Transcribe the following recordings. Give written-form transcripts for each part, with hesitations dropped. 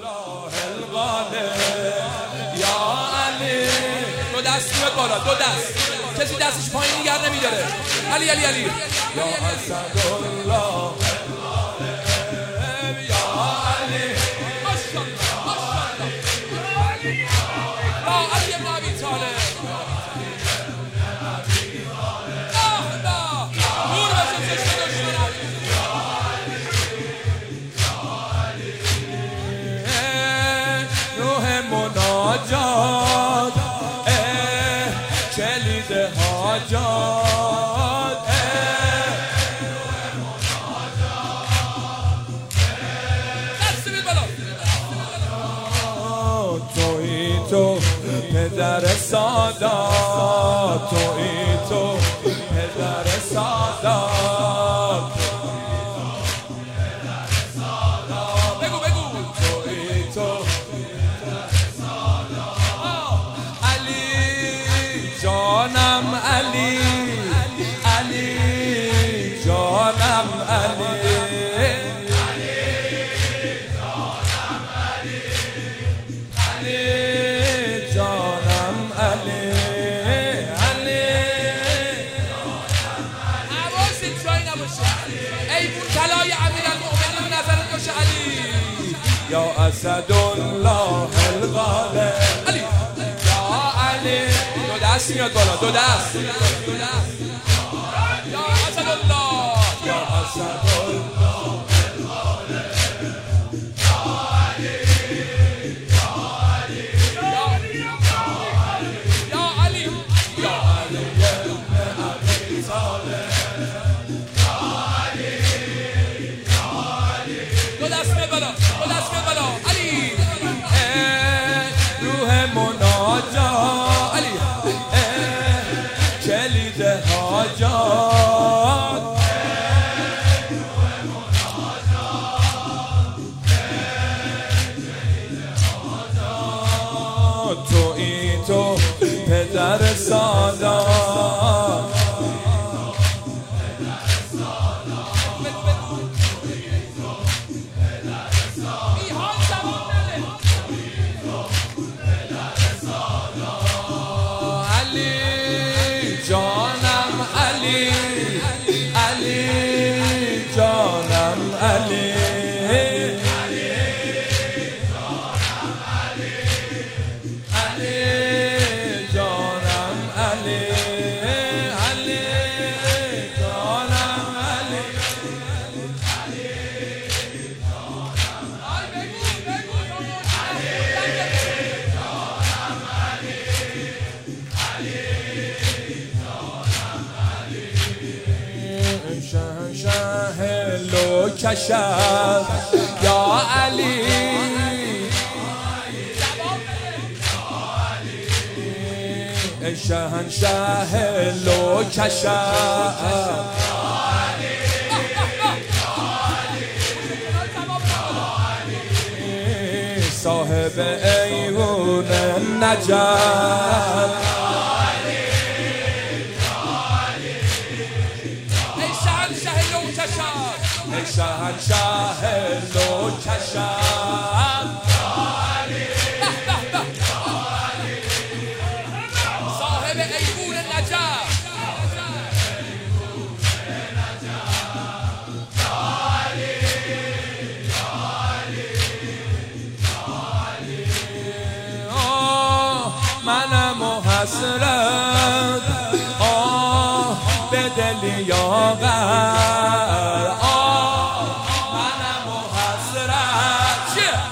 الله الغالب یا علی. دو دست میاد بالا، دو دست، کسی دستش پایین نگه نمیداره. علی علی علی یا اسدالله الغالب یا علی. ماشاءالله ماشاءالله یا علی ابن ابی طالب. نور بشه چشم دشمنان. روح مناجات کلید حاجات. دست بید بالا. تویی تو پدر سادات، تویی تو پدر سادات. بگو بگو. تویی تو علی جانم، علی علی جانم، علی علی جانم، علی علی. حواست جایی نباشه. ایوون طلای امیرالمؤمنین نظرت باشه علی. یا اسدالله الغالب علی یا علی. دو دست میاد بالا، دو دست. یا اسدالله یا اسدالله الغالب یا علی یا علی یا علی یا علی ابن ابی طالب یا علی یا علی. دو دست میاد بالا، دو دست میاد بالا. علی روح مناجات، علی کلید حاجات. تویی تو پدر سادات. جانم علی علی جانم علی علی جانم علی علی جانم علی شهنشه لو کشد یا علی. شهنشه لو کشد صاحب ایوون نجات. شهنشه لو کشد صاحب ایوون نجات. منم و حسرت به دل یاغر. منم و حسرت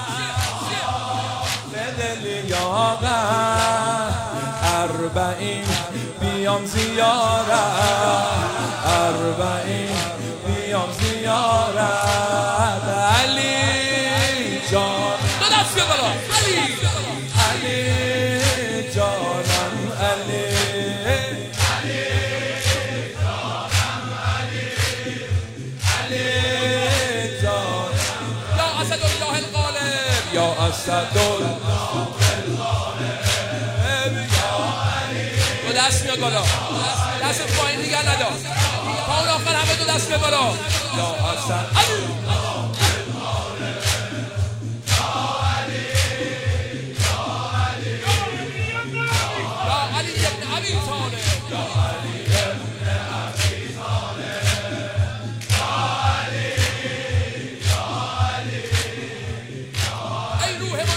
به دل یاغر. اربعین بیام زیارت، اربعین بیام زیارت. علی جان دو دست بیا بالا. علی علی جانم علی علی جانم علی علی جانم. یا اسدالله الغالب یا اسدالله الغالب یا علی. دو دست میاد بالا، دست پایین دیگر ندار. تا اون آخر همه دو دست میاد بالا. یا اسدالله الغالب یا علی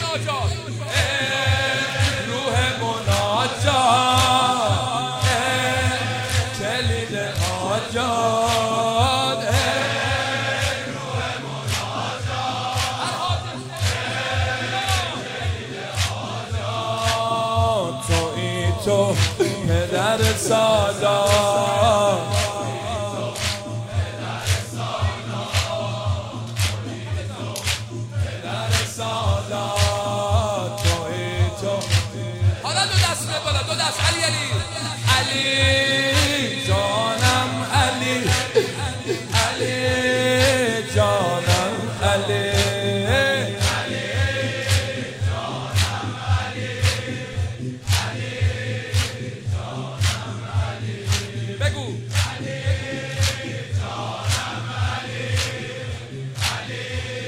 مناجات روح مناجات کلید حاجات روح مناجات تویی تو پدر سادات حالا دو دست میاد بالا دو دست علی علی علی جانم علی علی جانم علی علی جانم علی علی جانم علی بگو علی جانم علی علی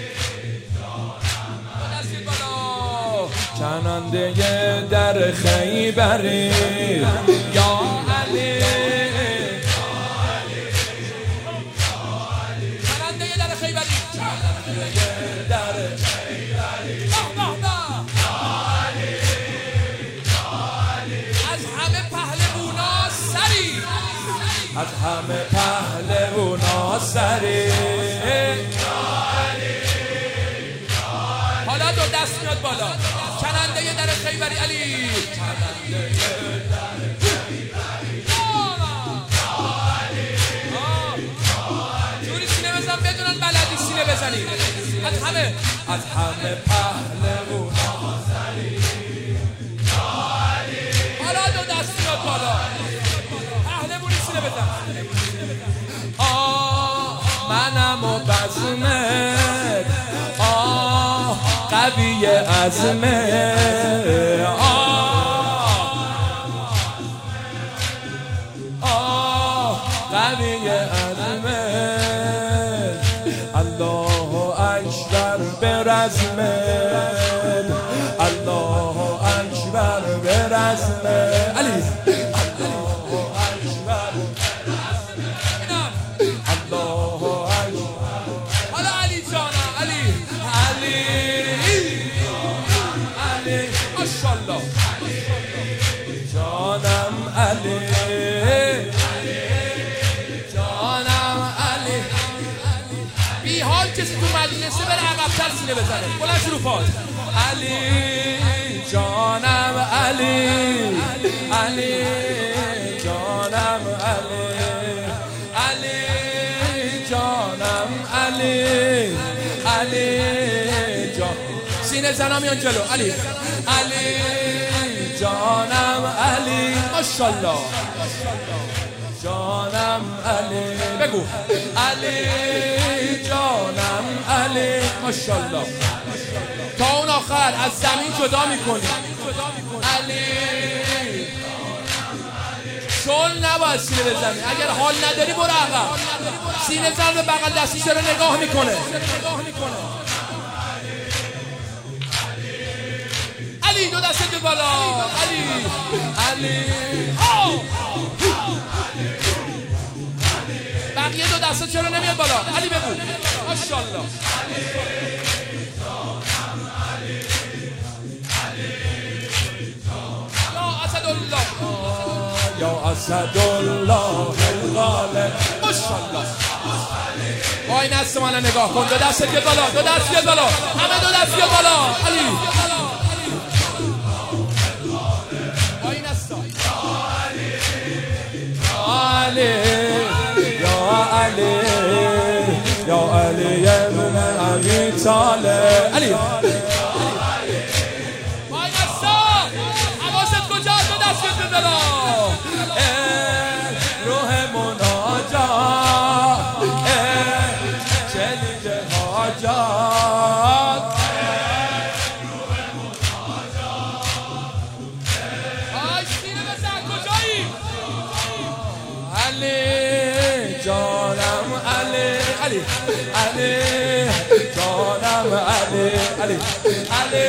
جانم علی بالا چننده در خیبری یا علی چننده در خیبری در خیبری از همه پهلوانا سری از همه پهلوانا سری حالا دو دست میاد بالا چننده در خیبری علی جوری سینه بزن بدونن بلدی سینه بزنی از همه پهلوانا حالا دو دست میاد بالا پهلوانی سینه بزن منم و بزمت قوی عزمت قوی عزمت الله اکبر برزمت الله اکبر برزمت علی الله اکبر الله اکبر حالا علی جانم علی علی علی ماشاءالله جانم علی جانم علی بی حال کسی تو مجلسه بره عقب‌تر سینه بزنه بلند شروع پاس علی جانم علی علی جانم علی علی جانم علی علی جان سینه زنا میان جلو علی علی جانم علی ماشاءالله جانم علی بگو علی جانم علی ماشاءالله تا اون آخر از زمین جدا میکنی علی شل نباید سینه بزنی اگر حال نداری برو عقب سینه زن به بغل دستی چرا نگاه میکنه علی دو دست به بالا علی علی بقیه دو دست چرا نمیاد بالا علی بگو ماشاءالله یا اسد الله الغالب ماشاءالله وای نست من نگاه کن دو دست بیاد بالا دو دست بیاد بالا همه دو دست بیاد بالا علی وای نست علی یا علی یا علی ابن ابی طالب علی وای نست حواست کجا دو دست بیاد بالا روح مناجات چلید حاجات روح مناجات آی سینه بزن کجایی علی جانم علی علی علی جانم علی علی علی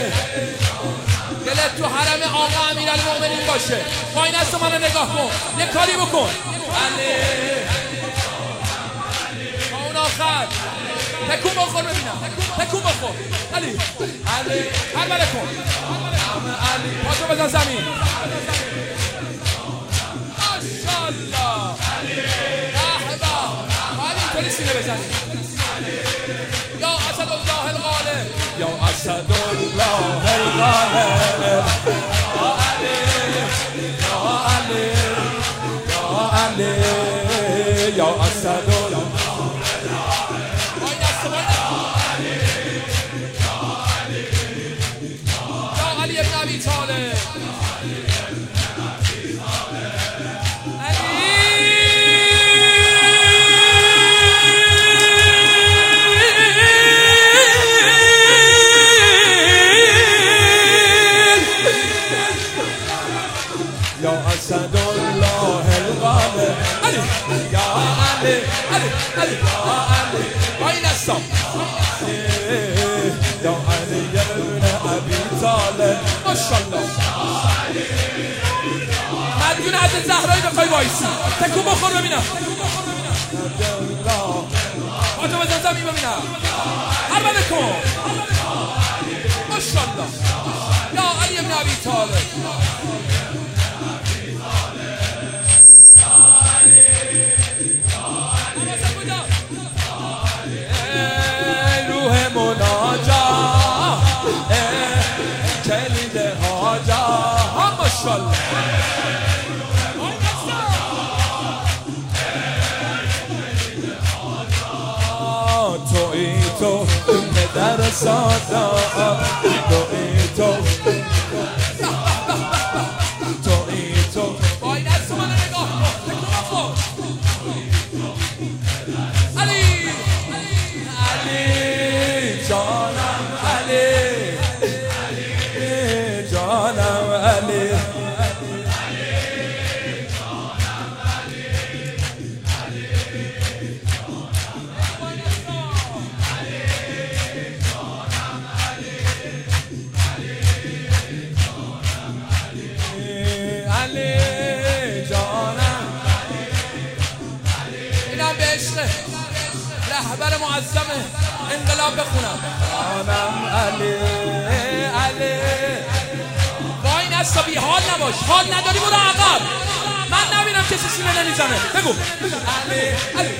دلت تو حرم آقا امیرالمومنین باشه پایین است منو نگاه کن یه کاری بکن علی تا اون آخر تکون بخور ببینم، تکون بخور. علی پربله کن، پاشو بزن زمین. ماشاءالله. علی اینطوری سینه بزنی. یا اسد الله الغالب، یا اسد الله الغالب، یا علی، یا علی، یا علی، یا اسد الله. یا علی ابن ابی طالب. یا اسد الله الغالب، یا علی، علی، یا علی، آین استم، یا علی ابن ابی طالب. ماشاءالله. مدیون حضرت زهرایی بخوای وایسی، تکون بخور ببینم. پاتو بزن زمین ببینم. پربله کن. ماشاءالله. یا علی ابن ابی طالب. روح مناجات کلید حاجات. ماشاءالله. تویی تو پدر سادات، تویی تو، تویی تو. وای دست منو نگاه کن، تکون بخور. علی، علی جانم، علی جانم، علی. اینم به عشق رهبر معظم انقلاب بخونم. جانم علی، علی. وای نستا بی حال نباش، حال نداری برو عقب، من نبینم کسی سینه نمیزنه. بگو علی، علی.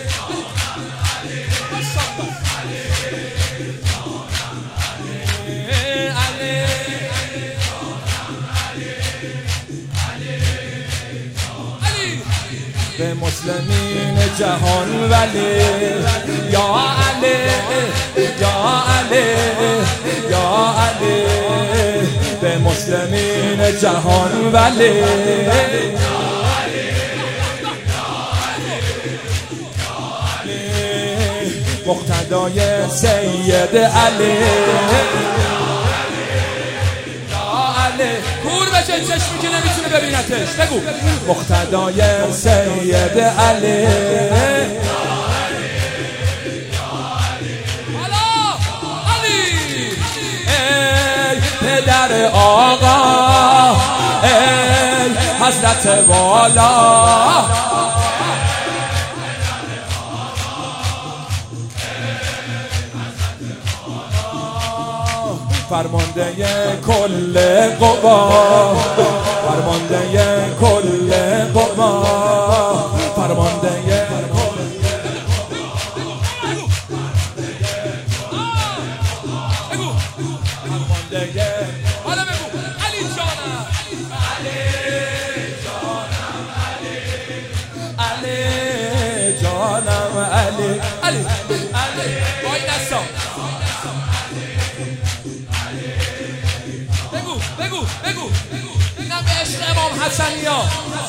به مسلمین جهان ولی، یا علی، یا علی، یا علی. به مسلمین جهان ولی، مقتدای سید علی. کور بشه چشمی که نمیتونه ببینتش. بگو مقتدای سید علی. حالا علی، ای پدر آقا، ای حضرت والا. فرمانده کل قوا، فرمانده کل قوا، فرمانده کل. بگو فرمانده. حالا بگو علی جانم، علی جانم، علی، علی جانم، علی، علی، علی. وای دستا. بگو بگو. اینم به عشق امام حسنیا.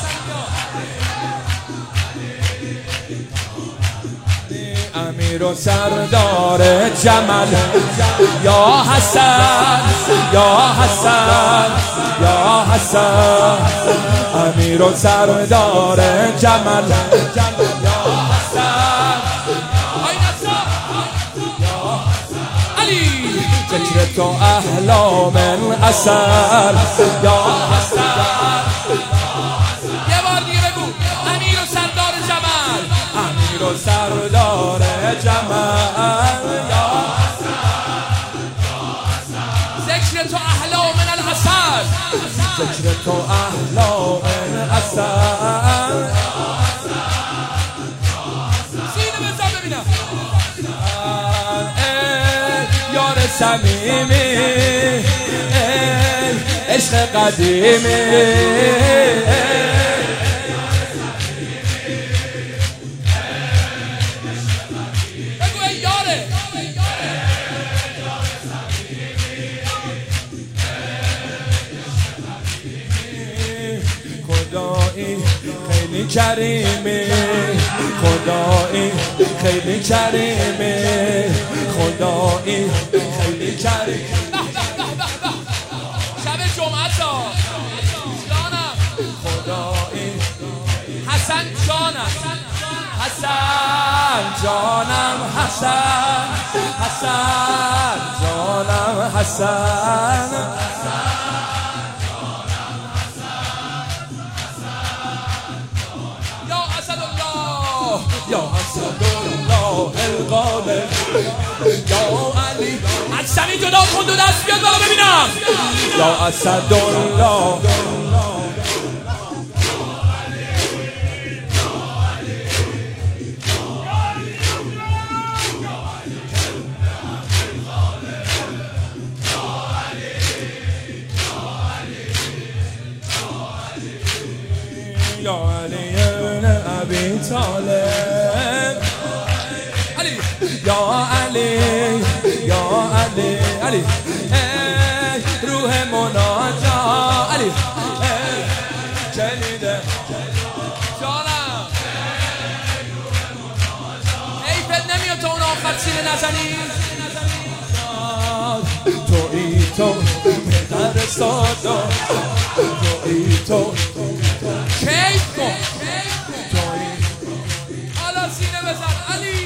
امیر و سردار جمل، یا حسن، یا حسن، یا حسن. امیر و سردار جمل، یا حسن. علی ذکر تو احلام اثر، یا حسن. یه بار دیگه بگو امیر و سردار جمل، امیر و سردار جمل. ذکر تو احلام حسن سینه بزن ببینم یار صمیمی عشق قدیمی بگو ای یاره خدایی خیلی کریمی خدایی خیلی کریمی خدایی خیلی کریمی شب جمعه تا جانم خدایی حسن جانم حسن جانم حسن حسن جانم حسن یا اسد الله الغالب یا علی از سمی جدا کن دو دست بیاد بالا ببینم یا اسد الله یا علی ابن ابی طالب علی یا علی یا علی علی روح مناجات علی جلیده جانم ایفت نمیاد تا اون آخر سینه نزنی تویی تو پدر سادات تویی تو کیف کن حالا سینه بزن علی